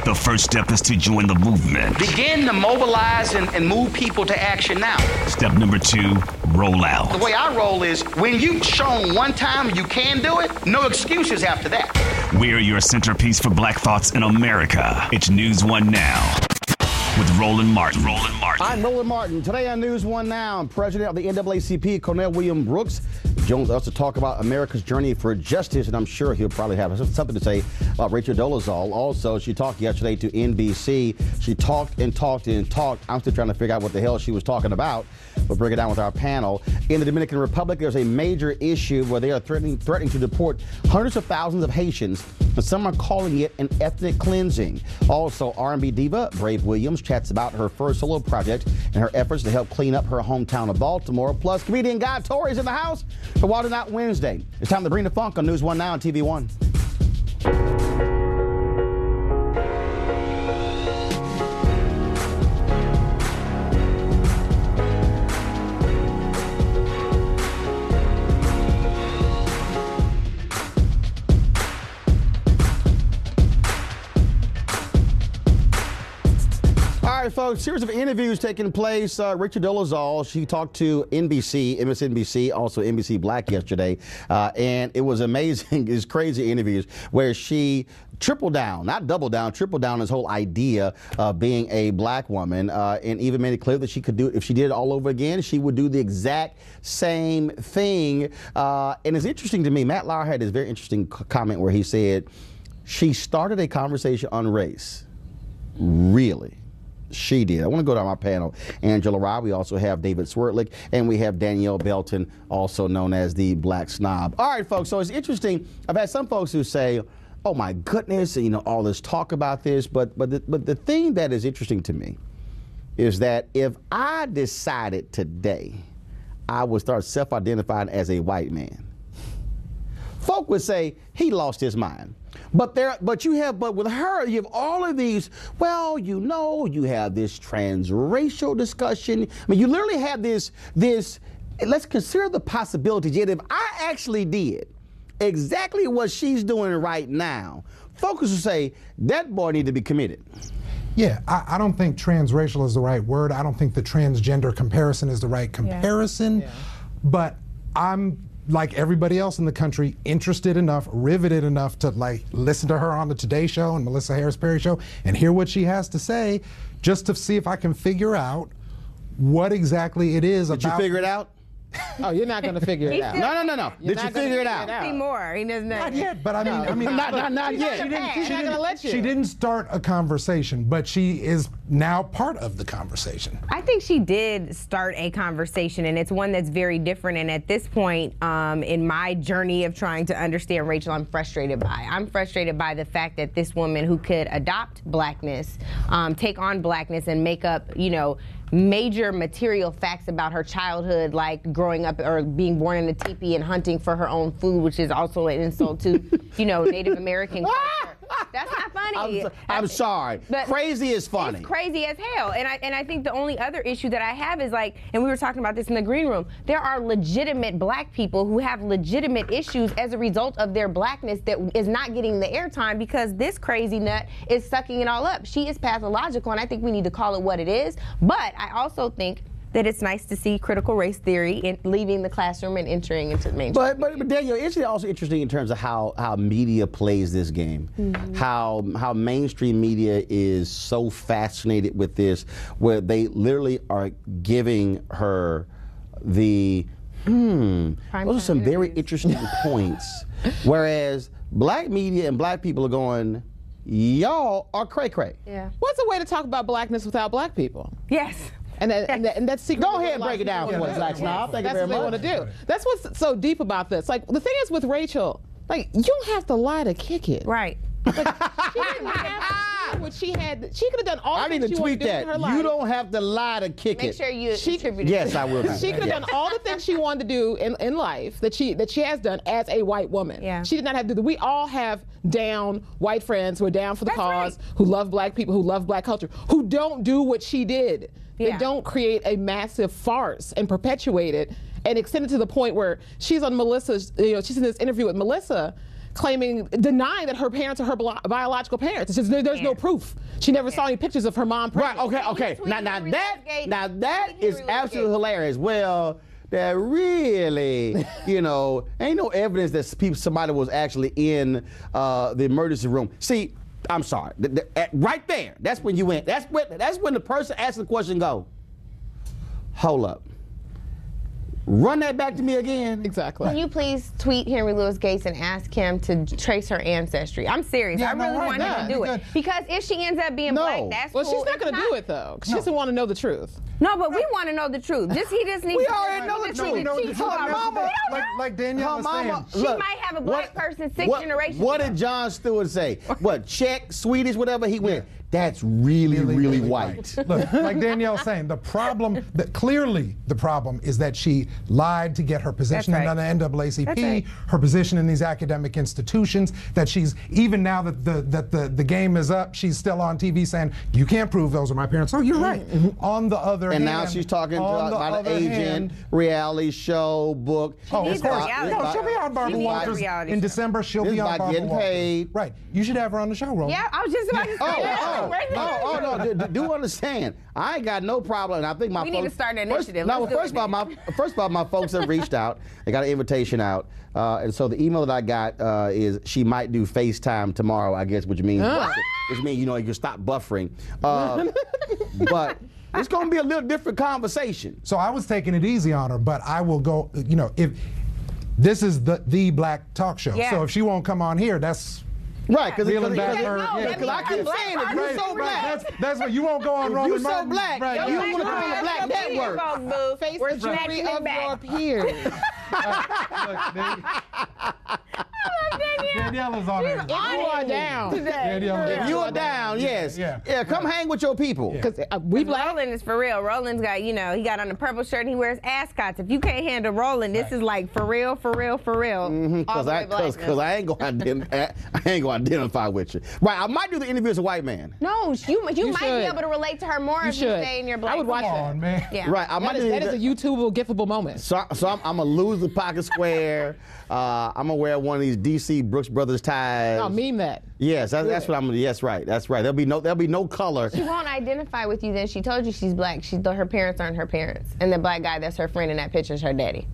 The first step is to join the movement. Begin to mobilize and move people to action now. Step number 2, roll out. The way I roll is when you've shown one time you can do it, no excuses after that. We're your centerpiece for Black thoughts in America. It's News One Now with Roland Martin. I'm Roland Martin. Today on News One Now, President of the NAACP, Cornell William Brooks, joins us to talk about America's journey for justice, and I'm sure he'll probably have something to say about Rachel Dolezal. Also, she talked yesterday to NBC. She talked and talked and talked. I'm still trying to figure out what the hell she was talking about. We'll break it down with our panel. In the Dominican Republic, there's a major issue where they are threatening to deport hundreds of thousands of Haitians, but some are calling it an ethnic cleansing. Also, R&B diva Brave Williams chats about her first solo project and her efforts to help clean up her hometown of Baltimore. Plus, comedian Guy Torry's in the house for Wild 'N Out Wednesday. It's time to bring the funk on News One Now on TV One. All right, folks, series of interviews taking place. Rachel Dolezal, she talked to NBC, MSNBC, also NBC Black yesterday, and it was amazing. It's crazy interviews where she tripled down, not double down, tripled down this whole idea of being a black woman, and even made it clear that she could do, if she did it all over again, she would do the exact same thing. And it's interesting to me, Matt Lauer had this very interesting comment where he said, she started a conversation on race. Really? She did. I want to go to my panel. Angela Rye. We also have David Swertlick, and we have Danielle Belton, also known as the Black Snob. All right, folks. So it's interesting. I've had some folks who say, "Oh my goodness," you know, all this talk about this. But the thing that is interesting to me is that if I decided today I would start self-identifying as a white man, folk would say he lost his mind. But with her, you have all of these, well, you know, you have this transracial discussion. I mean, you literally have this, let's consider the possibility, yet if I actually did exactly what she's doing right now, folks would say, that boy need to be committed. Yeah, I don't think transracial is the right word. I don't think the transgender comparison is the right comparison. Yeah. But I'm, like everybody else in the country, interested enough, riveted enough to listen to her on the Today Show and Melissa Harris Perry Show and hear what she has to say, just to see if I can figure out what exactly it is about. Did you figure it out? Oh, you're not going to figure it out. No. Did you figure it out? See more. He doesn't know. Not yet, but I mean, not yet. She's not going to let you. She didn't start a conversation, but she is now part of the conversation. I think she did start a conversation, and it's one that's very different. And at this point, in my journey of trying to understand Rachel, I'm frustrated by the fact that this woman who could adopt blackness, take on blackness, and make up, you know, major material facts about her childhood, like growing up or being born in a teepee and hunting for her own food, which is also an insult to, you know, Native American culture. That's not funny. I'm sorry. Crazy is funny. It's crazy as hell. And I think the only other issue that I have is and we were talking about this in the green room, there are legitimate black people who have legitimate issues as a result of their blackness that is not getting the airtime because this crazy nut is sucking it all up. She is pathological, and I think we need to call it what it is. But I also think that it's nice to see critical race theory leaving the classroom and entering into the mainstream. But Daniel, isn't it also interesting in terms of how media plays this game? Mm-hmm. How mainstream media is so fascinated with this, where they literally are giving her the those are some very interesting points. Whereas black media and black people are going, y'all are cray-cray. Yeah. What's a way to talk about blackness without black people? Yes. And that's secret. Go ahead and break it down for us, Black Snob. Thank you very much. That's what they want to do. That's what's so deep about this. Like, the thing is with Rachel, you don't have to lie to kick it. Right. She didn't have to do what she had. She could have done all the things she wanted to do in her life. You don't have to lie to kick it. Make sure you attribute it. Yes, I will. She could have done all the things she wanted to do in life that she has done as a white woman. Yeah. She did not have to do that. We all have down white friends who are down for the cause, who love black people, who love black culture, who don't do what she did. They don't create a massive farce and perpetuate it and extend it to the point where she's on Melissa's, she's in this interview with Melissa denying that her parents are her biological parents. It's just there's no proof. She never saw any pictures of her mom pregnant. Right, okay. Now that is absolutely hilarious. Well, that really, ain't no evidence that somebody was actually in the emergency room. See, I'm sorry. Right there, that's when you went. That's when the person asking the question go, hold up. Run that back to me again. Exactly. Can you please tweet Henry Louis Gates and ask him to trace her ancestry? I'm serious. I really want him to do it. Because if she ends up being black, that's well, cool. she's not going to do it, though. She doesn't want to know the truth. No, but we want to know the truth. He just needs we to already know the truth. Like Danielle was saying. She might have a black person 6 generations What ago. did Jon Stewart say? What, Czech, Swedish, whatever he went? That's really white. Look, like Danielle's saying, the problem is that she lied to get her position in the NAACP, her position in these academic institutions, that she's, even now that the game is up, she's still on TV saying, you can't prove those are my parents. Oh, you're right. On the other hand. And now she's talking about an agent, reality show, book. Oh, of course. No, she'll be on Barbara Walters in December. She'll be on Barbara Walters. Paid. Right. You should have her on the show, Roland. Yeah, I was just about to say that. No, do understand. I ain't got no problem. And I think my We need to start an initiative. First of all, my folks have reached out. They got an invitation out. And so the email that I got is she might do FaceTime tomorrow, I guess, which means you can stop buffering. But it's going to be a little different conversation. So I was taking it easy on her, but I will go, if this is the black talk show. Yeah. So if she won't come on here, that's right, because I keep saying if you're so black. That's what you won't go on. If you're so black, you don't want to come on the Black Network. Face the jury of your peers. Danielle is on there. If you are down. If you are down, yes. Yeah, come hang with your people. Because we black. Roland is for real. Roland's got, he got on the purple shirt and he wears ascots. If you can't handle Roland, this is like for real. Because I ain't going to identify with you. Right, I might do the interview as a white man. No, you might be able to relate to her more if you stay in your black. I would watch that. Man. Yeah. Right, That is a YouTubeable, giftable moment. So I'm going to lose the pocket square. I'm going to wear one of these DC Brooks Brothers ties. I'll meme that. Yes, that's what I'm going to do. Yes, right. That's right. There'll be no color. She won't identify with you then. She told you she's black. Her parents aren't her parents. And the black guy that's her friend in that picture is her daddy.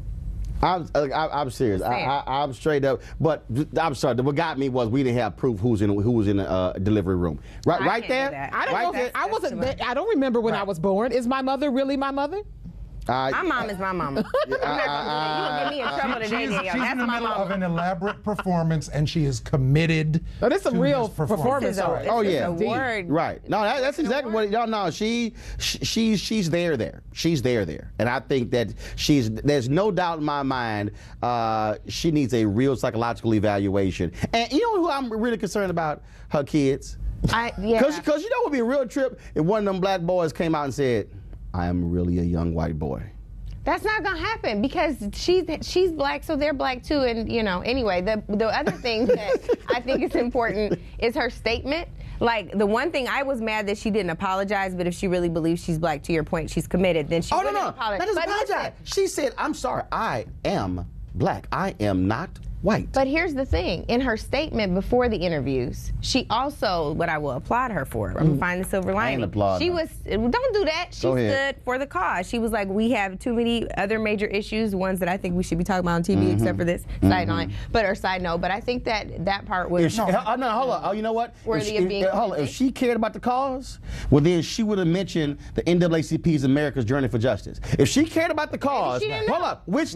I'm serious. I'm straight up. But I'm sorry. What got me was we didn't have proof who was in the delivery room. Right there. I wasn't. I don't remember when I was born. Is my mother really my mother? My mom is my mama. You're gonna get me in trouble today, Danielle. She's That's in the my middle mama. of an elaborate performance, and she is committed. Oh, this is a to real this performance. performance art. Oh yeah. Word. Right. No, that's exactly what. No, she's there. She's there, and I think that there's no doubt in my mind. She needs a real psychological evaluation. And you know who I'm really concerned about? Her kids. Yeah. Because you know what would be a real trip if one of them black boys came out and said, I am really a young white boy. That's not gonna happen because she's black, so they're black too. And anyway, the other thing that I think is important is her statement. Like the one thing I was mad that she didn't apologize, but if she really believes she's black, to your point, she's committed. Then she wouldn't apologize. That doesn't apologize. She said, "I'm sorry, I am black. I am not white." But here's the thing. In her statement before the interviews, she also, what I will applaud her for, I'm going to find the silver lining. Applaud her. Don't do that. She stood for the cause. She was like, we have too many other major issues, ones that I think we should be talking about on TV, except for this side note. But I think that part was... Hold on. Oh, you know what? If she cared about the cause, well, then she would have mentioned the NAACP's America's Journey for Justice. If she cared about the cause, which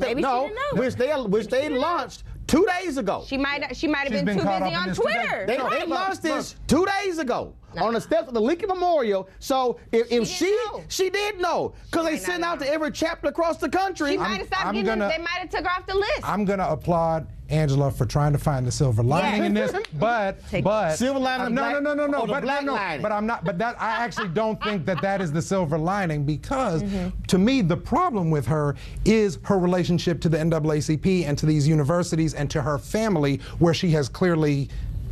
they launched 2 days ago. She might have been too busy on Twitter. They launched this 2 days ago on the steps of the Lincoln Memorial. So if she did know, because they sent out to every chapter across the country. She might have stopped getting them. They might have took her off the list. I'm going to applaud Angela for trying to find the silver lining in this, but silver lining. No. Lining. But I'm not. But that I actually don't think that is the silver lining because to me the problem with her is her relationship to the NAACP and to these universities and to her family, where she has clearly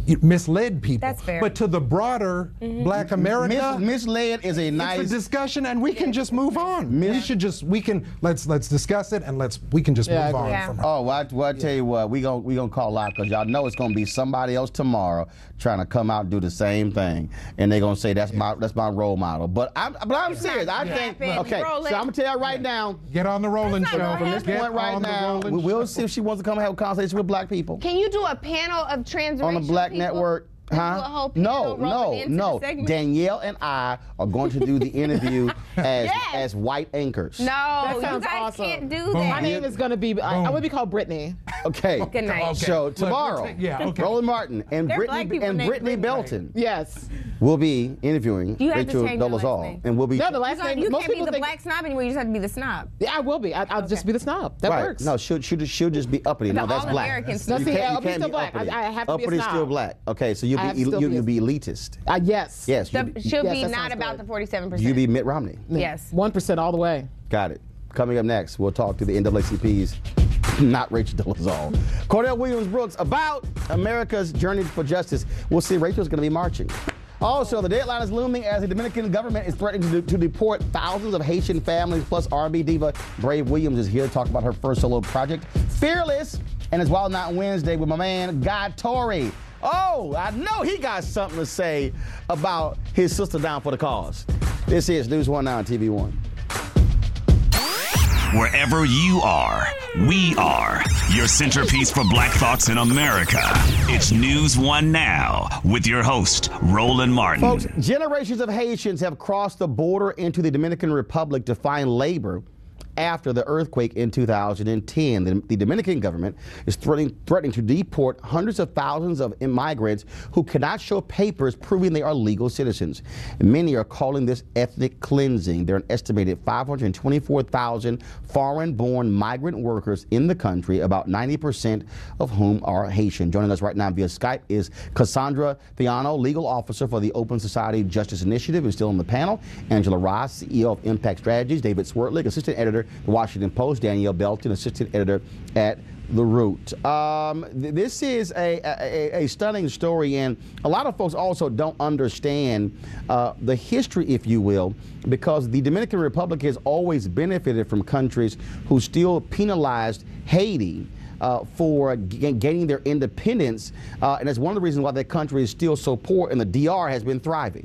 misled people. That's fair. But to the broader Black America, misled is a nice it's a discussion, and we can just move on. Let's discuss it, and we can just move on from her. Oh, well, I tell you what, we gonna call out because y'all know it's gonna be somebody else tomorrow trying to come out and do the same thing, and they're gonna say that's my role model. But I'm serious. I think okay. So I'm gonna tell you right now. Get on the Rolling Show. From this point right now, we'll see if she wants to come have a conversation with Black people. Can you do a panel of transracial on the Black people? Network? Huh? No. Danielle and I are going to do the interview as white anchors. No, that sounds you guys awesome. can't do that. My name is going to be, I would be called Brittany. Okay. Good night. Okay. So tomorrow, Roland Martin and Brittany Belton. Yes. We'll be interviewing You have Rachel to change your last Dolezal, name. and we'll be. No, the last name. You most can't be people the think, black snob anymore. You just have to be the snob. Yeah, I will be. I'll just be the snob. That right. works. No, she'll just be uppity. No, that's black. All-American You snob. See, I'll you be can't still be black. uppity. I have to be a Uppity snob. still black. Okay, so you'll be elitist. Yes. Yes. She'll be that not sounds about good. the 47%. You be Mitt Romney. Yes. 1% all the way. Got it. Coming up next, we'll talk to the NAACP's not Rachel Dolezal. Cordell Williams Brooks about America's journey for justice. We'll see Rachel's going to be marching. Also, the deadline is looming as the Dominican government is threatening to deport thousands of Haitian families, plus R&B diva Brave Williams is here to talk about her first solo project, Fearless, and it's Wild Not Wednesday with my man, Guy Torrey. Oh, I know he got something to say about his sister down for the cause. This is News 1 Now on TV 1. Wherever you are, we are your centerpiece for Black thoughts in America. It's News 1 Now with your host, Roland Martin. Folks, generations of Haitians have crossed the border into the Dominican Republic to find labor after the earthquake in 2010. The Dominican government is threatening to deport hundreds of thousands of immigrants who cannot show papers proving they are legal citizens. Many are calling this ethnic cleansing. There are an estimated 524,000 foreign-born migrant workers in the country, about 90% of whom are Haitian. Joining us right now via Skype is Cassandra Thiano, legal officer for the Open Society Justice Initiative, who's still on the panel. Angela Ross, CEO of Impact Strategies. David Swertlick, assistant editor, The Washington Post. Danielle Belton, assistant editor at The Root. This is a stunning story, and a lot of folks also don't understand the history, if you will, because the Dominican Republic has always benefited from countries who still penalized Haiti for gaining their independence, and that's one of the reasons why that country is still so poor and the DR has been thriving.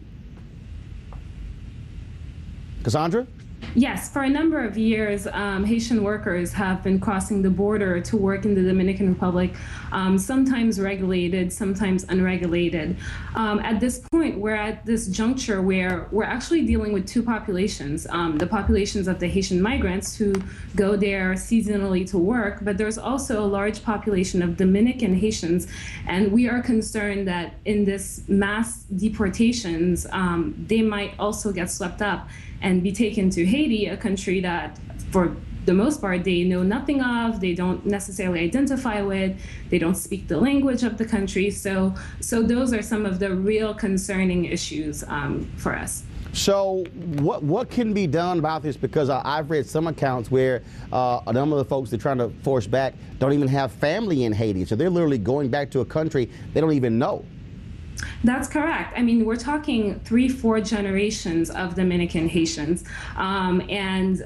Cassandra? Yes, for a number of years, Haitian workers have been crossing the border to work in the Dominican Republic, sometimes regulated, sometimes unregulated. At this point, we're at this juncture where we're actually dealing with two populations, the populations of the Haitian migrants who go there seasonally to work, but there's also a large population of Dominican Haitians, and we are concerned that in this mass deportations, they might also get swept up and be taken to Haiti, a country that, for the most part, they know nothing of, they don't necessarily identify with, they don't speak the language of the country. So those are some of the real concerning issues for us. So what can be done about this? Because I've read some accounts where a number of the folks they're trying to force back don't even have family in Haiti. So they're literally going back to a country they don't even know. That's correct. I mean, we're talking 3-4 generations of Dominican Haitians, and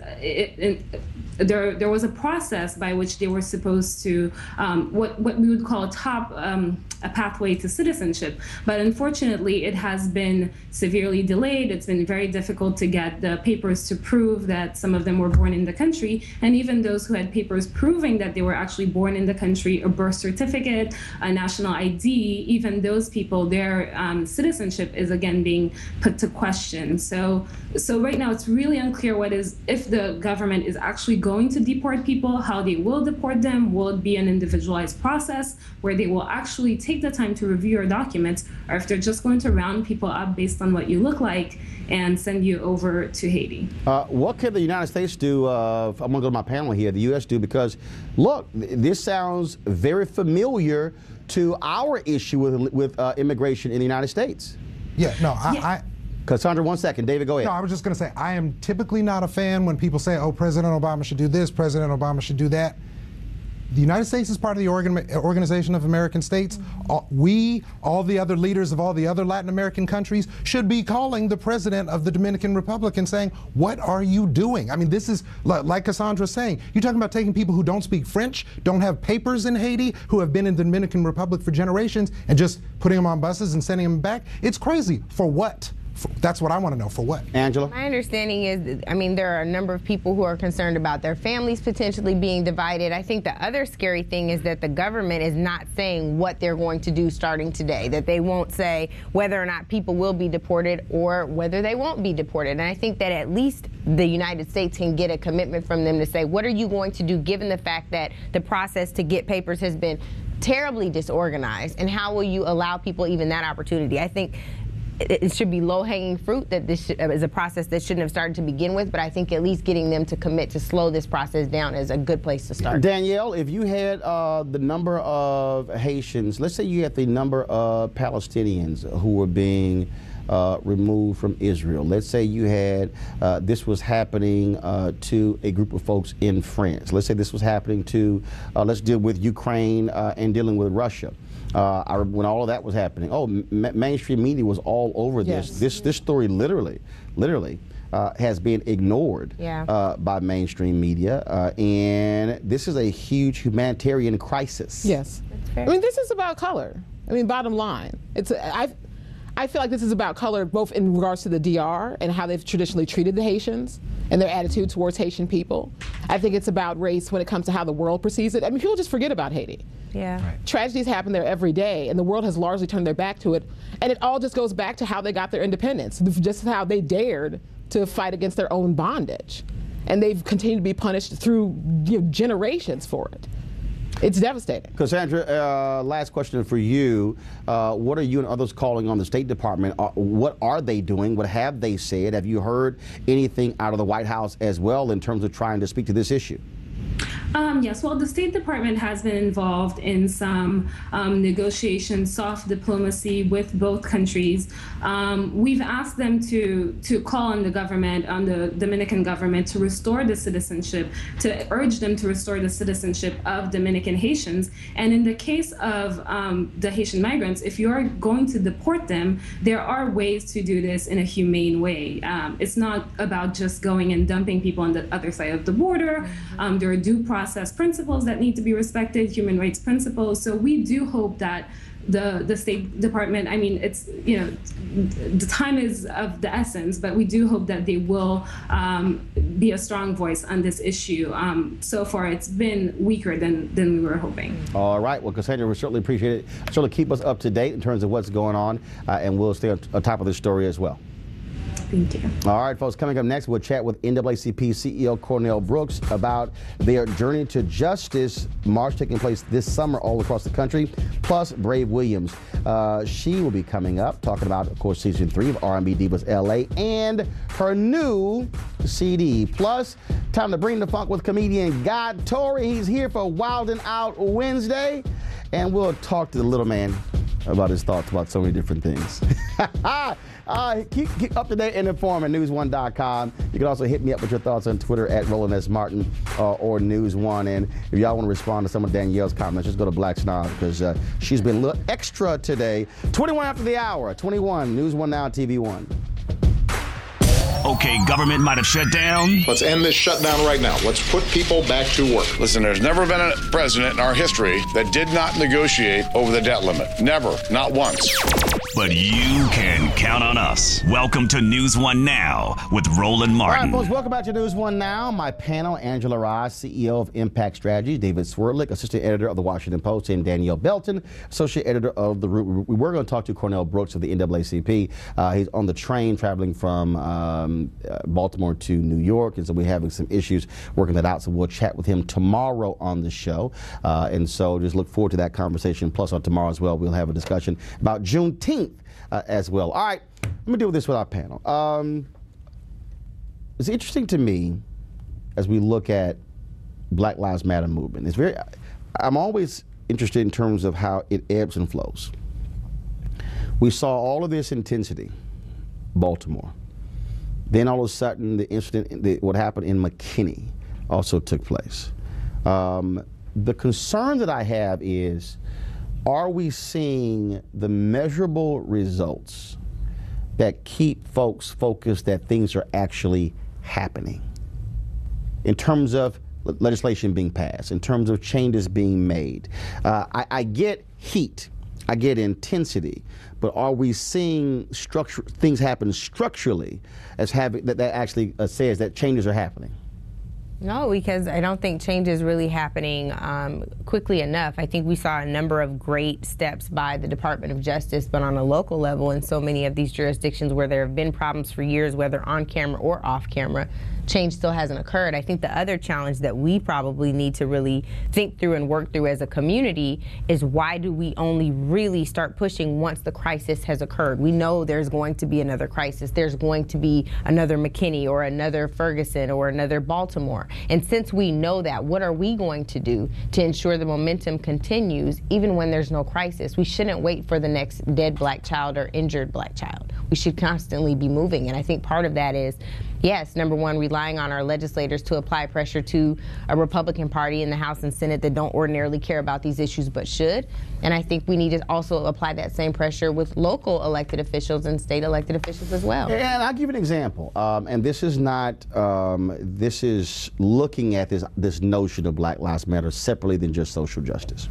there was a process by which they were supposed to what we would call a pathway to citizenship. But unfortunately, it has been severely delayed. It's been very difficult to get the papers to prove that some of them were born in the country, and even those who had papers proving that they were actually born in the country, a birth certificate, a national ID, even those people, their citizenship is again being put to question. So right now it's really unclear if the government is actually going to deport people, how they will deport them. Will it be an individualized process where they will actually take the time to review your documents, or if they're just going to round people up based on what you look like and send you over to Haiti? What can the United States do? I'm going to go to my panel here. The U.S. do, because look, this sounds very familiar to our issue with immigration in the United States. Yeah, no, I Cassandra, 1 second. David, go ahead. No, I was just going to say, I am typically not a fan when people say, oh, President Obama should do this, President Obama should do that. The United States is part of the Organization of American States. All the other leaders of all the other Latin American countries should be calling the president of the Dominican Republic and saying, what are you doing? I mean, this is, like Cassandra's saying, you're talking about taking people who don't speak French, don't have papers in Haiti, who have been in the Dominican Republic for generations, and just putting them on buses and sending them back. It's crazy. For what? That's what I want to know. For what? Angela? My understanding is, I mean, there are a number of people who are concerned about their families potentially being divided. I think the other scary thing is that the government is not saying what they're going to do starting today, that they won't say whether or not people will be deported or whether they won't be deported. And I think that at least the United States can get a commitment from them to say, what are you going to do given the fact that the process to get papers has been terribly disorganized, and how will you allow people even that opportunity? I think it should be low-hanging fruit, that this is a process that shouldn't have started to begin with, but I think at least getting them to commit to slow this process down is a good place to start. Danielle, if you had the number of Haitians, let's say you had the number of Palestinians who were being removed from Israel. Let's say you had, this was happening to a group of folks in France. Let's say this was happening to, let's deal with Ukraine and dealing with Russia. I remember when all of that was happening. Mainstream media was all over this. Yes. This story literally has been ignored by mainstream media, and this is a huge humanitarian crisis. Yes. I mean, this is about color. I mean, bottom line, I feel like this is about color, both in regards to the DR and how they've traditionally treated the Haitians and their attitude towards Haitian people. I think it's about race when it comes to how the world perceives it. I mean, people just forget about Haiti. Yeah. Right. Tragedies happen there every day, and the world has largely turned their back to it. And it all just goes back to how they got their independence, just how they dared to fight against their own bondage. And they've continued to be punished through generations for it. It's devastating. Cassandra, last question for you. What are you and others calling on the State Department? What are they doing? What have they said? Have you heard anything out of the White House as well in terms of trying to speak to this issue? Yes, well, the State Department has been involved in some negotiations, soft diplomacy with both countries. We've asked them to call on the government, on the Dominican government, to restore the citizenship, to urge them to restore the citizenship of Dominican Haitians. And in the case of the Haitian migrants, if you're going to deport them, there are ways to do this in a humane way. It's not about just going and dumping people on the other side of the border. There are due process principles that need to be respected, human rights principles. So we do hope that the State Department, I mean, it's, the time is of the essence, but we do hope that they will be a strong voice on this issue. So far, it's been weaker than we were hoping. All right. Well, Cassandra, we certainly appreciate it. Certainly keep us up to date in terms of what's going on, and we'll stay on top of this story as well. Thank you. All right, folks, coming up next, we'll chat with NAACP CEO Cornell Brooks about their Journey to Justice march taking place this summer all across the country, plus Brave Williams. She will be coming up, talking about, of course, Season 3 of R&B Divas LA and her new CD. Plus, time to bring the funk with comedian God Torrey. He's here for Wildin' Out Wednesday, and we'll talk to the little man about his thoughts about so many different things. Keep up to date and informed at News1.com. You can also hit me up with your thoughts on Twitter at Roland S. Martin or News1. And if y'all want to respond to some of Danielle's comments, just go to Black Snob because she's been a little extra today. 21 after the hour, 21, News1 Now, TV1. Okay, government might have shut down. Let's end this shutdown right now. Let's put people back to work. Listen, there's never been a president in our history that did not negotiate over the debt limit. Never. Not once. But you can count on us. Welcome to News One Now with Roland Martin. All right, folks, welcome back to News One Now. My panel, Angela Rye, CEO of Impact Strategies, David Swirlick, assistant editor of the Washington Post, and Danielle Belton, associate editor of The Root. We were going to talk to Cornell Brooks of the NAACP. He's on the train traveling from Baltimore to New York, and so we're having some issues working that out. So we'll chat with him tomorrow on the show. And so just look forward to that conversation. Plus on tomorrow as well, we'll have a discussion about Juneteenth as well. All right, let me deal with this with our panel. It's interesting to me as we look at Black Lives Matter movement. I'm always interested in terms of how it ebbs and flows. We saw all of this intensity, Baltimore. Then all of a sudden, the incident, what happened in McKinney also took place. the concern that I have is, are we seeing the measurable results that keep folks focused that things are actually happening? In terms of legislation being passed, in terms of changes being made. I get heat, I get intensity, but are we seeing things happen structurally as having that actually says that changes are happening? No, because I don't think change is really happening quickly enough. I think we saw a number of great steps by the Department of Justice, but on a local level in so many of these jurisdictions where there have been problems for years, whether on camera or off camera, change still hasn't occurred. I think the other challenge that we probably need to really think through and work through as a community is, why do we only really start pushing once the crisis has occurred? We know there's going to be another crisis. There's going to be another McKinney or another Ferguson or another Baltimore. And since we know that, what are we going to do to ensure the momentum continues even when there's no crisis? We shouldn't wait for the next dead black child or injured black child. We should constantly be moving. And I think part of that is, yes, number one, relying on our legislators to apply pressure to a Republican Party in the House and Senate that don't ordinarily care about these issues but should. And I think we need to also apply that same pressure with local elected officials and state elected officials as well. And I'll give you an example. And this is not, this is looking at this notion of Black Lives Matter separately than just social justice.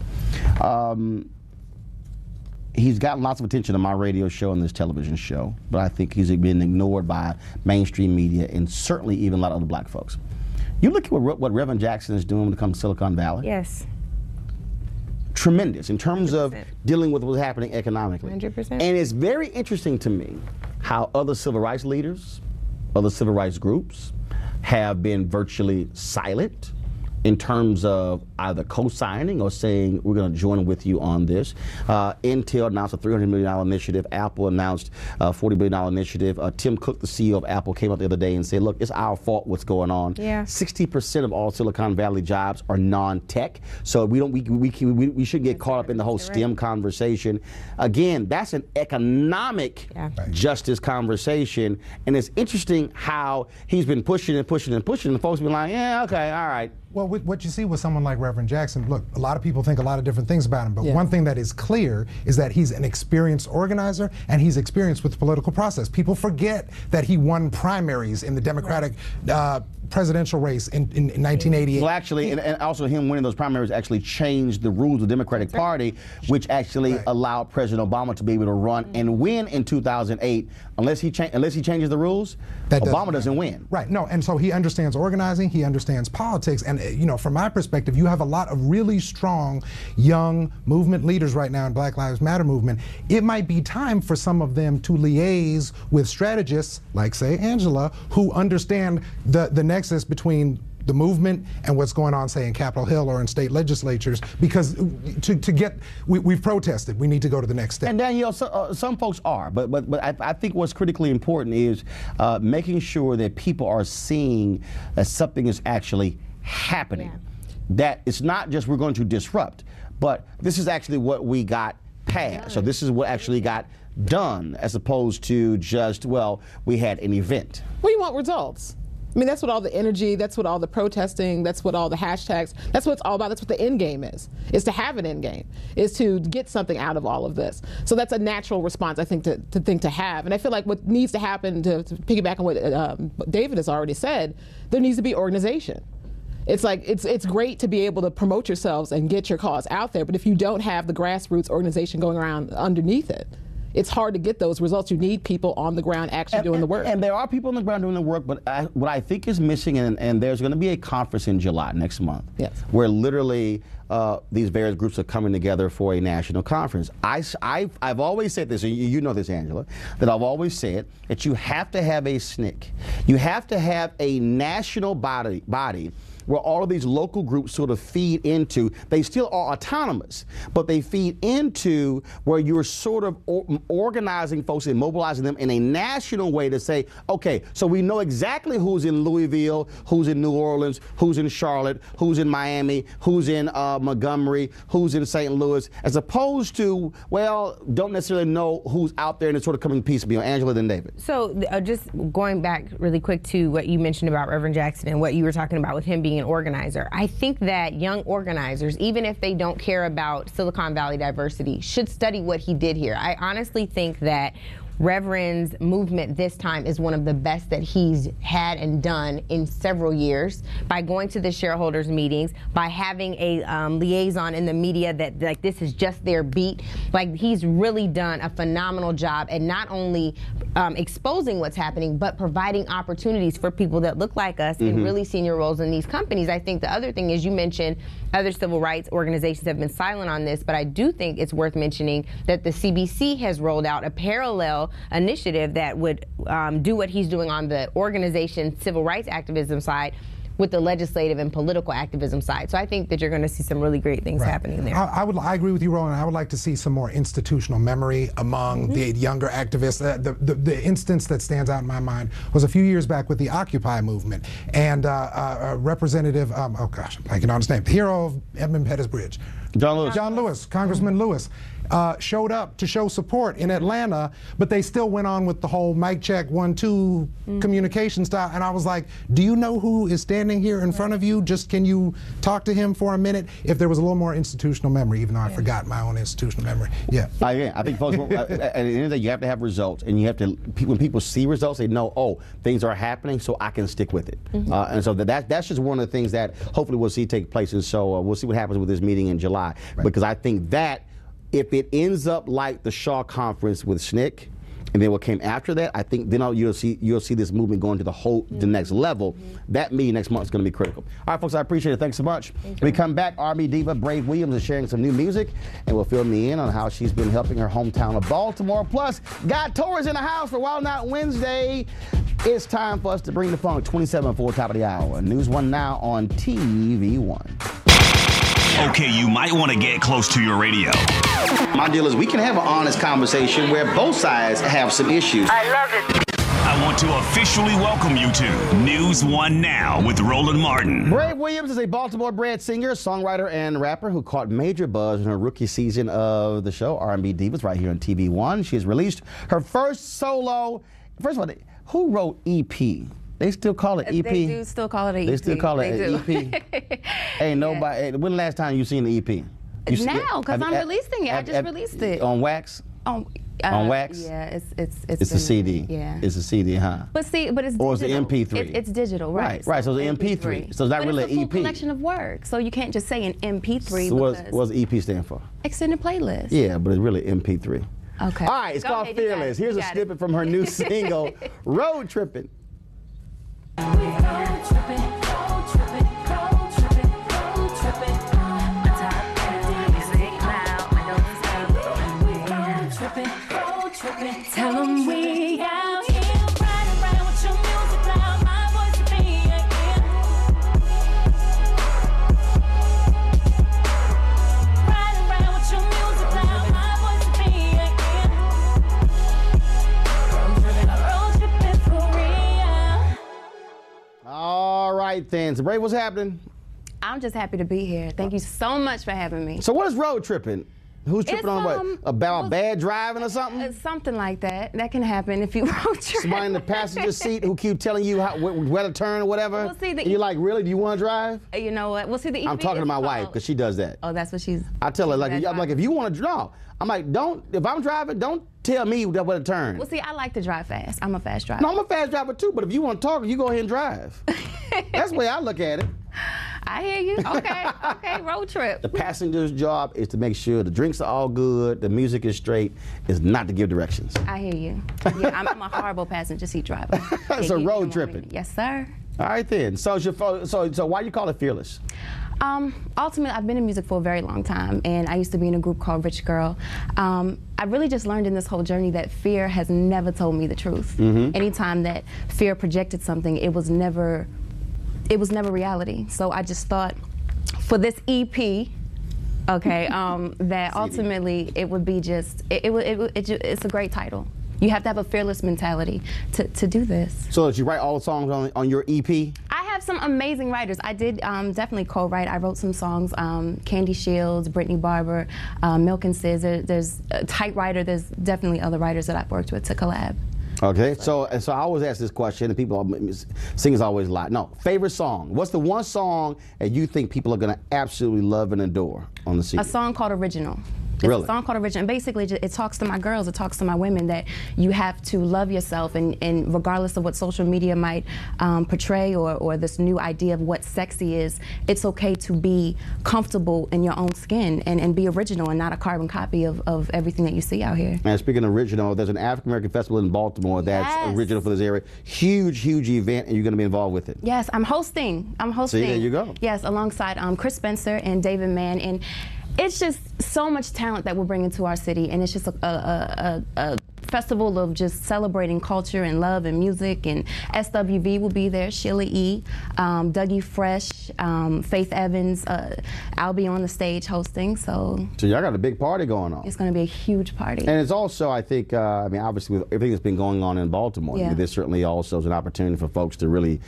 He's gotten lots of attention on my radio show and this television show, but I think he's been ignored by mainstream media and certainly even a lot of other black folks. You look at what Reverend Jackson is doing when it comes to Silicon Valley. Yes. Tremendous in terms 100%. Of dealing with what's happening economically. 100%. And it's very interesting to me how other civil rights leaders, other civil rights groups have been virtually silent in terms of either co-signing or saying we're going to join with you on this. Intel announced a $300 million initiative. Apple announced a $40 billion initiative. Tim Cook, the CEO of Apple, came out the other day and said, look, it's our fault what's going on. Yeah. 60% of all Silicon Valley jobs are non-tech, so we shouldn't get caught up in the whole STEM conversation. Again, that's an economic justice conversation, and it's interesting how he's been pushing and pushing and pushing, and folks have been like, yeah, okay, all right. Well, what you see with someone like Reverend Jackson, look, a lot of people think a lot of different things about him, but one thing that is clear is that he's an experienced organizer and he's experienced with the political process. People forget that he won primaries in the Democratic presidential race in 1988. Well, actually, and also him winning those primaries actually changed the rules of the Democratic Party, which actually allowed President Obama to be able to run and win in 2008. Unless he changes the rules, Obama doesn't win. Right. No, and so he understands organizing, he understands politics, and you know, from my perspective, you have a lot of really strong young movement leaders right now in Black Lives Matter movement. It might be time for some of them to liaise with strategists like, say, Angela, who understand the nexus between the movement and what's going on, say, in Capitol Hill or in state legislatures, because we've protested. We need to go to the next step. And Danielle, some folks are, but I think what's critically important is making sure that people are seeing that something is actually happening. That it's not just we're going to disrupt, but this is actually what we got passed. So this is what actually got done, as opposed to just, well, we had an event. Well, you want results. I mean, that's what all the energy, that's what all the protesting, that's what all the hashtags, that's what it's all about. That's what the end game is to have an end game, is to get something out of all of this. So that's a natural response, I think, to have. And I feel like what needs to happen, to piggyback on what David has already said, there needs to be organization. It's like, it's great to be able to promote yourselves and get your cause out there, but if you don't have the grassroots organization going around underneath it, it's hard to get those results. You need people on the ground actually doing the work. And there are people on the ground doing the work, but what I think is missing, and there's going to be a conference in July next month, where literally these various groups are coming together for a national conference. I've always said this, and you know this, Angela, that I've always said that you have to have a SNCC. You have to have a national body where all of these local groups sort of feed into. They still are autonomous, but they feed into where you're sort of organizing folks and mobilizing them in a national way to say, okay, so we know exactly who's in Louisville, who's in New Orleans, who's in Charlotte, who's in Miami, who's in Montgomery, who's in St. Louis, as opposed to, well, don't necessarily know who's out there and it's sort of coming piecemeal. Angela, then David. So just going back really quick to what you mentioned about Reverend Jackson and what you were talking about with him being an organizer. I think that young organizers, even if they don't care about Silicon Valley diversity, should study what he did here. I honestly think that Reverend's movement this time is one of the best that he's had and done in several years, by going to the shareholders meetings, by having a liaison in the media that like this is just their beat. Like, he's really done a phenomenal job at not only exposing what's happening, but providing opportunities for people that look like us in really senior roles in these companies. I think the other thing is, you mentioned other civil rights organizations have been silent on this, but I do think it's worth mentioning that the CBC has rolled out a parallel initiative that would do what he's doing on the organization civil rights activism side with the legislative and political activism side. So I think that you're going to see some really great things happening there. I agree with you, Roland. I would like to see some more institutional memory among the younger activists. The instance that stands out in my mind was a few years back with the Occupy movement, and Representative, oh gosh, I can his name, the hero of Edmund Pettus Bridge, John Lewis, Congressman Lewis, showed up to show support in Atlanta, but they still went on with the whole mic check 1-2 communication style. And I was like, do you know who is standing here in front of you? Just can you talk to him for a minute? If there was a little more institutional memory, even though I forgot my own institutional memory. Yeah. I think folks, at the end of the day, you have to have results, and you have to, when people see results, they know, oh, things are happening, so I can stick with it. And so that's just one of the things that hopefully we'll see take place. And so we'll see what happens with this meeting in July, because I think that if it ends up like the Shaw Conference with SNCC, and then what came after that, I think then you'll see this movement going to the next level. That meeting next month is going to be critical. All right, folks, I appreciate it. Thanks so much. When we come back, R&B diva Brave Williams is sharing some new music, and will fill me in on how she's been helping her hometown of Baltimore. Plus, Guy Torres in the house for Wild Night Wednesday. It's time for us to bring the funk. 27-4, top of the hour. News 1 now on TV1. Okay, you might want to get close to your radio. My deal is we can have an honest conversation where both sides have some issues. I love it. I want to officially welcome you to News 1 Now with Roland Martin. Brave Williams is a Baltimore-bred singer, songwriter, and rapper who caught major buzz in her rookie season of the show R&B Divas right here on TV1. She has released her first solo. First of all, who wrote EP? They still call it EP? They do still call it an EP. They still call it an EP? Ain't nobody. When the last time you seen the EP? Now, because I'm releasing it. I just released it. On wax? On wax? Yeah, it's a CD. Yeah. It's a CD, huh? But it's digital. Or it's an MP3. It's digital, right? Right, so it's an MP3. So it's not really an EP. It's a full collection of work, so you can't just say an MP3. So what does EP stand for? Extended playlist. Yeah, but it's really MP3. Okay. All right, it's called Fearless. Here's a snippet from her new single, Road Trippin'. Tell them we out here riding around with your music loud, my voice to be again. Riding around with your music loud, my voice to be again. Road tripping for real. All right then, so Brave, what's happening? I'm just happy to be here. Thank you so much for having me. So what is road tripping? Who's tripping on what? About bad driving or something? Something like that. That can happen if you road trip. Somebody in the passenger seat who keep telling you where to turn or whatever. Well, see, you're like, really? Do you want to drive? You know what? Well, see, the EP I'm talking to my wife because she does that. Oh, that's what she's. I tell her I'm like, if you want to drive, I'm like, if I'm driving, don't tell me where to turn. Well, see, I like to drive fast. I'm a fast driver. No, I'm a fast driver too. But if you want to talk, you go ahead and drive. That's the way I look at it. I hear you. Okay, road trip. The passenger's job is to make sure the drinks are all good, the music is straight, is not to give directions. I hear you. Yeah, I'm a horrible passenger seat driver. So road tripping. Yes, sir. All right then. So why you call it Fearless? Ultimately, I've been in music for a very long time, and I used to be in a group called Rich Girl. I really just learned in this whole journey that fear has never told me the truth. Anytime that fear projected something, it was never reality. So I just thought for this EP, okay, that ultimately it would be just, it's a great title. You have to have a fearless mentality to do this. So did you write all the songs on your EP? I have some amazing writers. I did definitely co-write. I wrote some songs, Candy Shields, Brittany Barber, Milk and Sis. There's a typewriter. There's definitely other writers that I've worked with to collab. Okay, so I always ask this question, and singers always lie. No, favorite song. What's the one song that you think people are going to absolutely love and adore on the CD? A song called Original. It's Really? a song called Original. And basically, it talks to my girls, it talks to my women that you have to love yourself, and regardless of what social media might portray or this new idea of what sexy is, it's okay to be comfortable in your own skin and be original and not a carbon copy of everything that you see out here. And speaking of original, there's an African American festival in Baltimore that's original for this area. Huge event, and you're going to be involved with it. Yes, I'm hosting. See, there you go. Yes, alongside Chris Spencer and David Mann. And it's just so much talent that we're bringing to our city, and it's just a festival of just celebrating culture and love and music. And SWV will be there, Sheila E., Dougie Fresh, Faith Evans. I'll be on the stage hosting. So y'all got a big party going on. It's going to be a huge party. And it's also, I think, obviously with everything that's been going on in Baltimore, this certainly also is an opportunity for folks to really,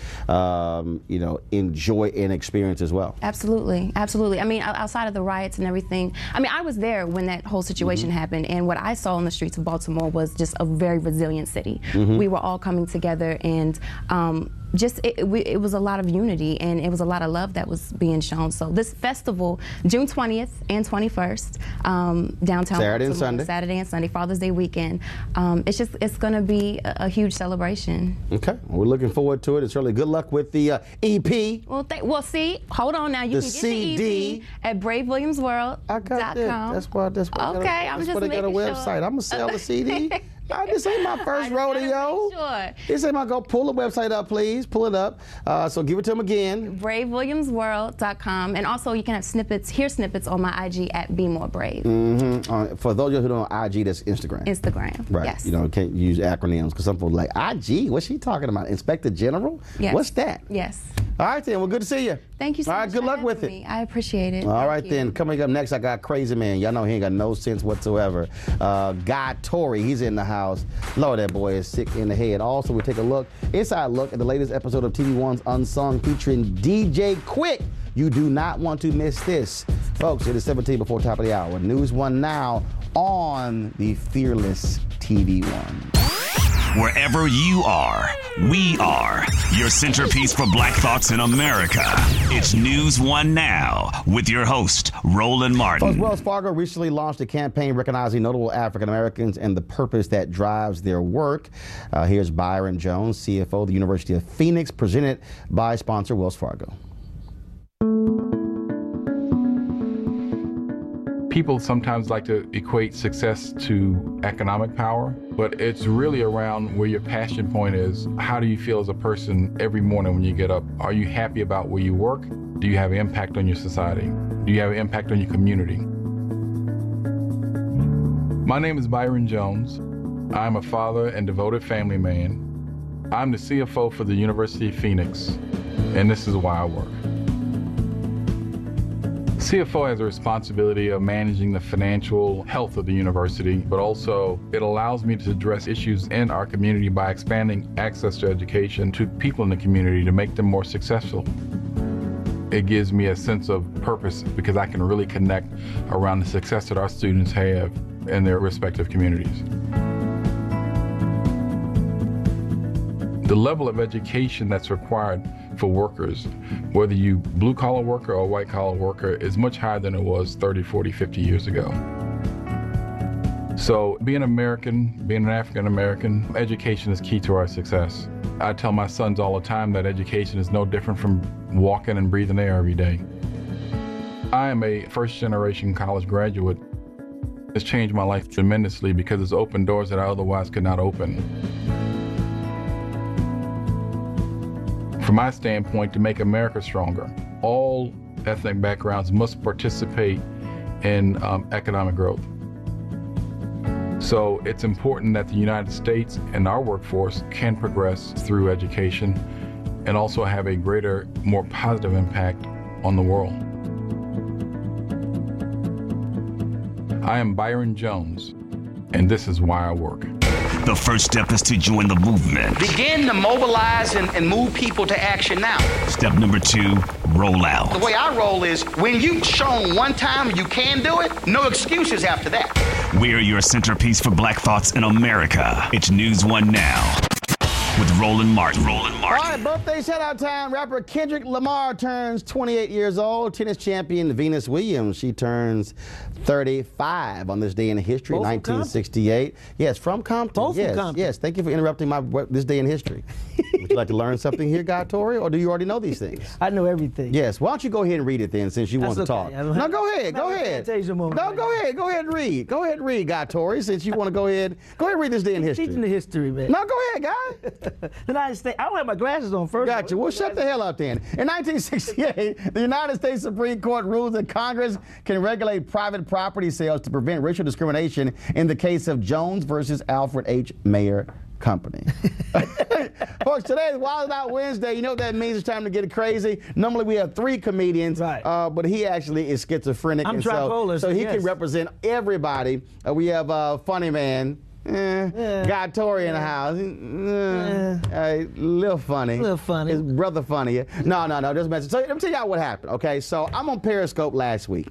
enjoy and experience as well. Absolutely, absolutely. I mean, outside of the riots and everything, I mean, I was there when that whole situation happened, and what I saw on the streets of Baltimore was just a very resilient city. We were all coming together, and it was a lot of unity, and it was a lot of love that was being shown. So this festival, June 20th and 21st, downtown Saturday and Baltimore, Sunday. Saturday and Sunday, Father's Day weekend. It's going to be a huge celebration. Okay, we're looking forward to it. It's really good luck with the EP. Well, see, hold on now. You can get CD. the EP at BraveWilliamsWorld.com. That's why Okay, I'm just they got a making website. sure. I'm gonna sell the CD. This ain't my first rodeo. Sure. This ain't my go. Pull the website up, please. Pull it up. So give it to them again. BraveWilliamsWorld.com, and also you can have hear snippets on my IG at BeMoreBrave. For those of you who don't know IG, that's Instagram. Instagram. Right. Yes. You can't use acronyms because some people are like IG. What's she talking about? Inspector General? Yes. What's that? Yes. All right then. Well, good to see you. Thank you so much. All right. Good luck with it. I appreciate it. All right then. Coming up next, I got Crazy Man. Y'all know he ain't got no sense whatsoever. Guy Torrey, he's in the house. Lord, that boy is sick in the head. Also, we take a inside look at the latest episode of TV One's Unsung featuring DJ Quick. You do not want to miss this. Folks, it is 17 before top of the hour. News One now on the Fearless TV One. Wherever you are, we are your centerpiece for Black Thoughts in America. It's News One Now with your host, Roland Martin. Folks, Wells Fargo recently launched a campaign recognizing notable African Americans and the purpose that drives their work. Here's Byron Jones, CFO of the University of Phoenix, presented by sponsor Wells Fargo. People sometimes like to equate success to economic power, but it's really around where your passion point is. How do you feel as a person every morning when you get up? Are you happy about where you work? Do you have an impact on your society? Do you have an impact on your community? My name is Byron Jones. I'm a father and devoted family man. I'm the CFO for the University of Phoenix, and this is why I work. CFO has a responsibility of managing the financial health of the university, but also it allows me to address issues in our community by expanding access to education to people in the community to make them more successful. It gives me a sense of purpose because I can really connect around the success that our students have in their respective communities. The level of education that's required for workers, whether you blue-collar worker or white-collar worker, is much higher than it was 30, 40, 50 years ago. So being American, being an African American, education is key to our success. I tell my sons all the time that education is no different from walking and breathing air every day. I am a first-generation college graduate. It's changed my life tremendously because it's opened doors that I otherwise could not open. From my standpoint, to make America stronger, all ethnic backgrounds must participate in economic growth. So it's important that the United States and our workforce can progress through education and also have a greater, more positive impact on the world. I am Byron Jones, and this is why I work. The first step is to join the movement. Begin to mobilize and move people to action now. Step number 2, roll out. The way I roll is when you've shown one time you can do it, no excuses after that. We're your centerpiece for Black Thoughts in America. It's News One Now with Roland Martin. All right, birthday shout-out time. Rapper Kendrick Lamar turns 28 years old. Tennis champion Venus Williams, she turns 35 on this day in history, 1968. Yes, from Compton. Both from Compton. Yes, thank you for interrupting this day in history. Would you like to learn something here, Guy Tori, or do you already know these things? I know everything. Yes. Why don't you go ahead and read it then, since you want to talk? No, go ahead. Go ahead. No, go ahead. Go ahead and read. Go ahead and read, Guy Tori, since you want to go ahead. Go ahead and read this day in history. Teaching the history, man. No, go ahead, Guy. The United States. I don't have my glasses on first. Gotcha. Well, shut the hell up then. In 1968, the United States Supreme Court ruled that Congress can regulate private property sales to prevent racial discrimination in the case of Jones versus Alfred H. Mayer Company. Folks, today is Wild Out Wednesday. You know what that means? It's time to get crazy. Normally we have 3 comedians, but he actually is schizophrenic. I'm tripolar, so he can represent everybody. We have Funny Man. Guy Tori in the house. Little funny. His brother funnier. No. Just mention. So let me tell y'all what happened. Okay, so I'm on Periscope last week,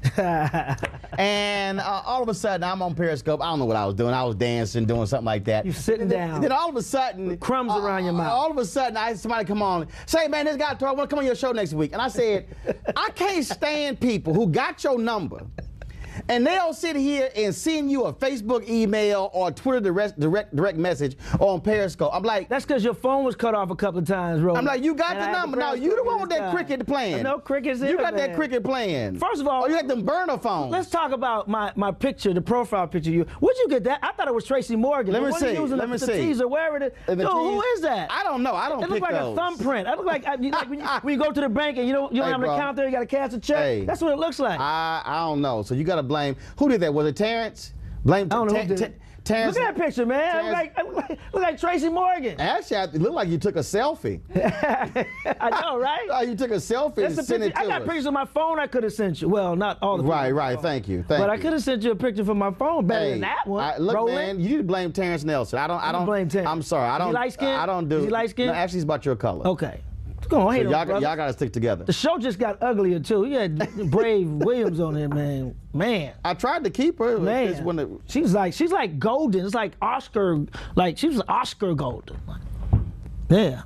and all of a sudden I'm on Periscope. I don't know what I was doing. I was dancing, doing something like that. You sitting down. Then all of a sudden, crumbs around your mouth. All of a sudden, I had somebody come on, say, "Man, this Guy Tori, I want to come on your show next week." And I said, I can't stand people who got your number. And they'll sit here and send you a Facebook email or Twitter direct message on Periscope. I'm like, that's because your phone was cut off a couple of times, Roland. I'm like, you got the number. No, you the one with that cricket playing. No cricket's in You it, got man. that cricket playing. First of all, you got them burner phones. Let's talk about my picture, the profile picture. Where'd you get that? I thought it was Tracy Morgan. Let me see. Let me see. The teaser, wherever it is. Dude, who is that? I don't know. I don't. It looks like those. a thumbprint. It looks like when you go to the bank and you don't have an account there. You got to cash a check. Hey, that's what it looks like. I don't know. So you got to blame. Who did that? Was it Terrence? Blame I don't know who did it. Terrence. Look at that picture, man. Look like Tracy Morgan. Actually, it looked like you took a selfie. I know, right? You took a selfie and sent it to I got pictures on my phone I could have sent you. Well, not all the pictures. Right. Thank you. But I could have sent you a picture from my phone better than that one. Look, man, you need to blame Terrence Nelson. I don't blame Terrence. I'm sorry. I don't. Is he light skinned? I don't do. Is he light skinned? No, actually, it's about your color. Okay. Go on, y'all got to stick together. The show just got uglier too. You had Brave Williams on it, man. I tried to keep her. Man, she's like golden. It's like Oscar. Like she was Oscar golden. Yeah.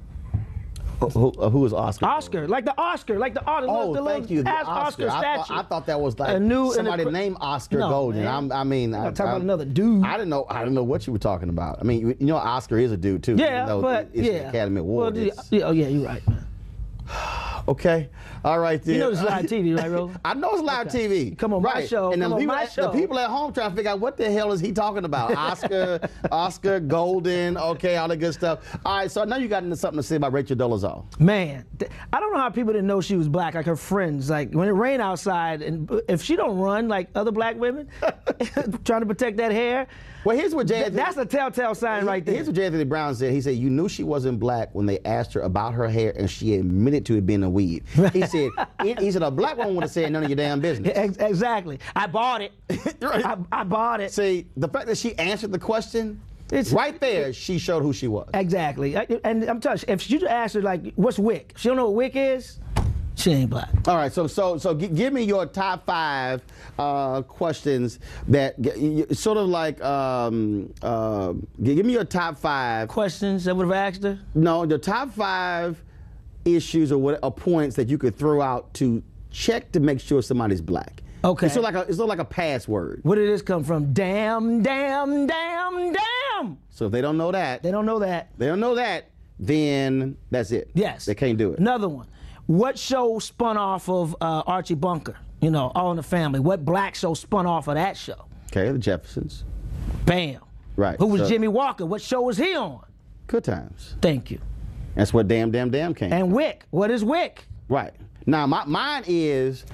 Who is Oscar? Oscar, like the Oscar, like the thank you. The Oscar statue. I thought that was like somebody named Oscar Golden. Man. I'm talking about another dude. I didn't know what you were talking about. I mean, you know, Oscar is a dude too. Yeah, but it's the Academy Award. Oh yeah, you're right, man. Okay. All right, then. You know it's live TV, right, Roland? I know it's live TV. Come on, my show. And the people at home trying to figure out what the hell is he talking about. Oscar, Golden, okay, all the good stuff. All right, so I know you got into something to say about Rachel Dolezal. Man, I don't know how people didn't know she was black, like her friends. Like, when it rained outside, and if she don't run like other black women, trying to protect that hair, well, here's what that's a telltale sign right there. Here's what J. Anthony Brown said. He said, you knew she wasn't black when they asked her about her hair, and she admitted to it being a weave. He said, a black woman would have said none of your damn business. Exactly. I bought it. I bought it. See, the fact that she answered the question, right there, she showed who she was. Exactly. And I'm telling you, if you ask her, like, what's wick? She don't know what wick is, she ain't black. All right, so give me your top 5 questions that sort of like give me your top 5 questions that would have asked her. No, the top 5 issues or points that you could throw out to check to make sure somebody's black. Okay. It's sort of like a password. Where did this come from? Damn, damn, damn, damn. So if they don't know that, then that's it. Yes. They can't do it. Another one. What show spun off of Archie Bunker? You know, All in the Family. What black show spun off of that show? Okay, the Jeffersons. Bam. Right. Who was Jimmy Walker? What show was he on? Good Times. Thank you. That's what Damn, Damn, Damn came. And Wick. What is Wick? Right. Now, mine is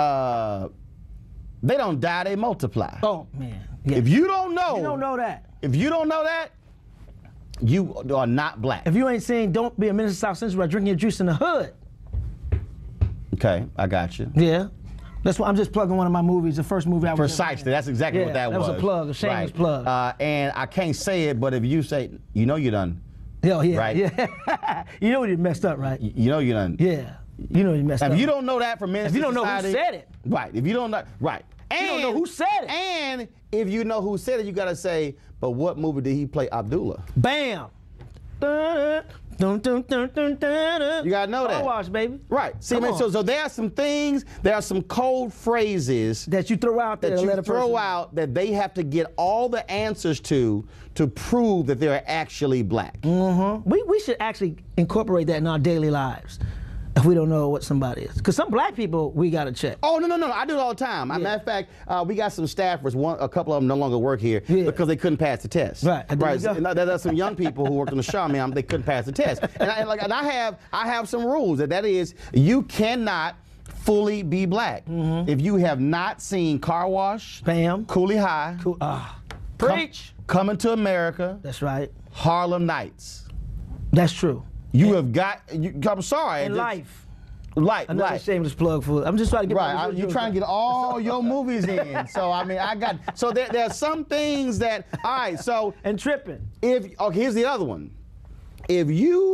they don't die, they multiply. Oh, man. Yeah. If you don't know. You don't know that. If you don't know that, you are not black. If you ain't saying don't be a minister of South Central by drinking your juice in the hood. Okay, I got you. Yeah. That's why I'm just plugging one of my movies, the first movie I was in. Precisely, that's exactly what that was. That was a plug, a shameless plug. And I can't say it, but if you say, you know you done. Oh, yeah. Right? Yeah. You know you messed up, right? You know you done. Yeah. You know you messed up. If you don't know that from Minister If you don't know Society, who said it. Right. If you don't know, right. You don't know who said it. And if you know who said it, you got to say, but what movie did he play Abdullah? Bam. Dun, dun, dun, dun, dun, dun. You gotta know that. Car wash, baby. Right. See, Come man, on. so there are some things, there are some code phrases that you throw out there that to you let a throw person out that they have to get all the answers to prove that they're actually black. Mm-hmm. We should actually incorporate that in our daily lives if we don't know what somebody is. Because some black people, we got to check. Oh, no. I do it all the time. Matter of fact, we got some staffers, a couple of them no longer work here because they couldn't pass the test. Right. Right. So, there's some young people who worked on the show, man, they couldn't pass the test. And I have some rules. That is, you cannot fully be black. Mm-hmm. If you have not seen Car Wash, Bam, Coolie High, Preach. Coming to America. That's right. Harlem Nights. That's true. You have got. I'm sorry. And Life. Another shameless plug for. I'm just trying to get right. You're trying to get all your movies in. So I mean, So there are some things that. All right. So and tripping. Here's the other one. If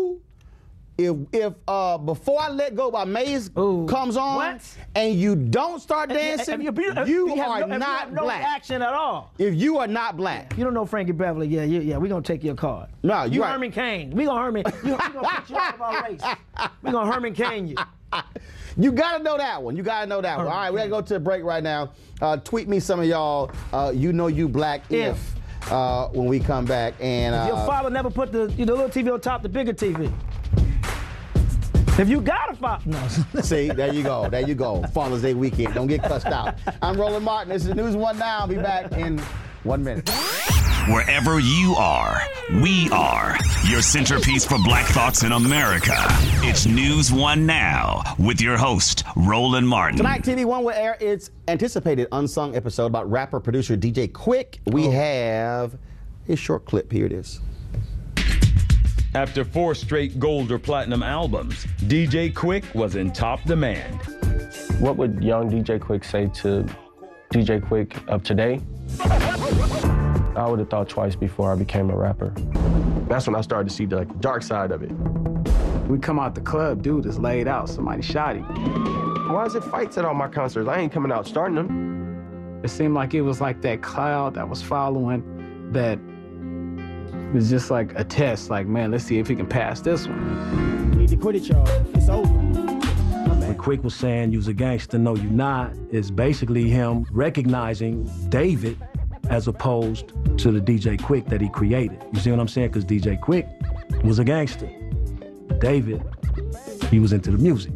Before I Let Go by Maze comes on and you don't start dancing, you are not no black. Action at all. If you are not black. You don't know Frankie Beverly, yeah, we're going to take your card. No, you right. Herman Cain. We're going to put you out of our race. We're going to Herman Cain you. You got to know that one. All right, we got to go to a break right now. Tweet me some of y'all, you know you black if when we come back. And if your father never put the little TV on top, the bigger TV. If you got a father. No. See, there you go. Father's Day weekend. Don't get cussed out. I'm Roland Martin. This is News One Now. I'll be back in 1 minute. Wherever you are, we are your centerpiece for Black Thoughts in America. It's News One Now with your host, Roland Martin. Tonight, TV One will air its anticipated unsung episode about rapper-producer DJ Quik. We have a short clip. Here it is. After 4 straight gold or platinum albums, DJ Quik was in top demand. What would young DJ Quik say to DJ Quik of today? I would have thought twice before I became a rapper. That's when I started to see the dark side of it. We come out the club, dude is laid out, somebody shot him. Why is it fights at all my concerts? I ain't coming out starting them. It seemed like it was like that cloud that was following that was just like a test, like, man, let's see if he can pass this one. You need to quit it, y'all. It's over. When Quik was saying you's a gangster, no you not, is basically him recognizing David as opposed to the DJ Quik that he created. You see what I'm saying? Because DJ Quik was a gangster. David, he was into the music.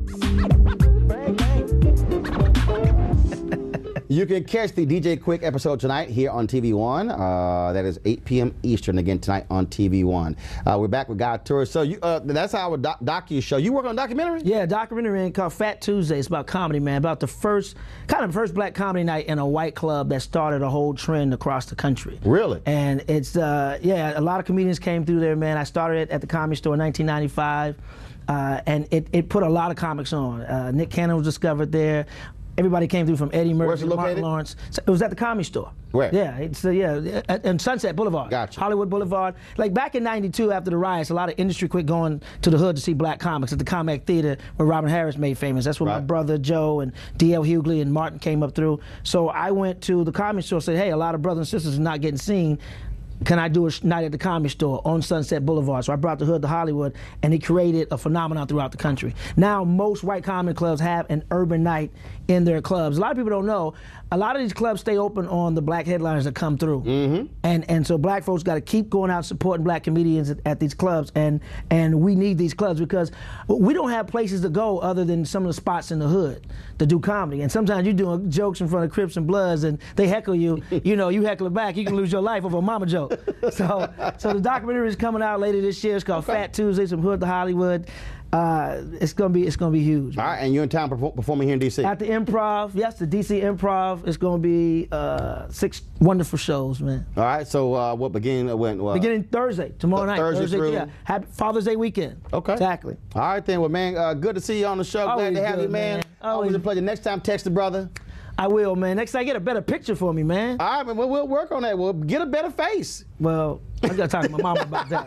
You can catch the DJ Quik episode tonight here on TV One. That is 8 p.m. Eastern again tonight on TV One. We're back with Guy Torres. So that's our docu show. You work on a documentary? Yeah, a documentary called Fat Tuesday. It's about comedy, man. About the first black comedy night in a white club that started a whole trend across the country. Really? And it's a lot of comedians came through there, man. I started it at the Comedy Store in 1995, and it put a lot of comics on. Nick Cannon was discovered there. Everybody came through from Eddie Murphy to Martin Lawrence. So it was at the Comedy Store. Where? Yeah, it's and Sunset Boulevard. Gotcha. Hollywood Boulevard. Like back in '92, after the riots, a lot of industry quit going to the hood to see black comics at the Comac Theater, where Robin Harris made famous. That's where my brother Joe and D.L. Hughley and Martin came up through. So I went to the Comedy Store and said, hey, a lot of brothers and sisters are not getting seen. Can I do a night at the Comedy Store on Sunset Boulevard? So I brought the hood to Hollywood, and he created a phenomenon throughout the country. Now, most white comedy clubs have an urban night in their clubs. A lot of people don't know, a lot of these clubs stay open on the black headliners that come through. Mm-hmm. And so black folks got to keep going out supporting black comedians at these clubs, and we need these clubs because we don't have places to go other than some of the spots in the hood to do comedy. And sometimes you're doing jokes in front of Crips and Bloods, and they heckle you. You heckle it back, you can lose your life over a mama joke. So the documentary is coming out later this year. It's called Fat Tuesday, from Hood to Hollywood. It's gonna be huge. All right, and you're in town performing here in D.C. At the Improv, yes, the D.C. Improv. It's gonna be 6 wonderful shows, man. All right, so what beginning Thursday, tomorrow night. Thursday through. Yeah, happy Father's Day weekend. Okay, exactly. All right then, well, man, good to see you on the show. Always glad to have good, you, man. Always a pleasure. Next time, text the brother. I will, man. Next time, get a better picture for me, man. All right, man. We'll work on that. We'll get a better face. Well, I got to talk to my mama about that.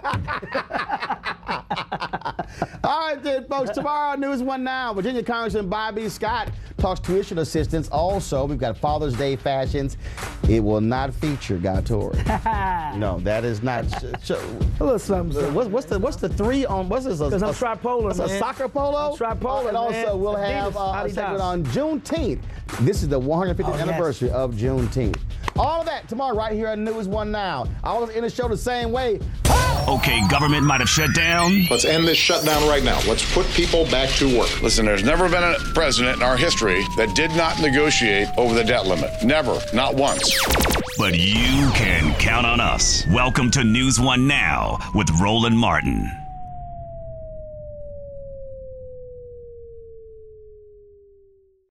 All right, then, folks. Tomorrow, News One Now. Virginia Congressman Bobby Scott talks tuition assistance. Also, we've got Father's Day fashions. it will not feature Guy Torres. No, that is not. A little something. What's the three on? What's this? Because I'm tripolar, man. A soccer polo. I'm tripolar, and also we'll have a segment on Juneteenth. This is the 150th anniversary of Juneteenth. All of that tomorrow right here on News One Now. I always end the show the same way. Okay, government might have shut down. Let's end this shutdown right now. Let's put people back to work. Listen, there's never been a president in our history that did not negotiate over the debt limit. Never. Not once. But you can count on us. Welcome to News One Now with Roland Martin.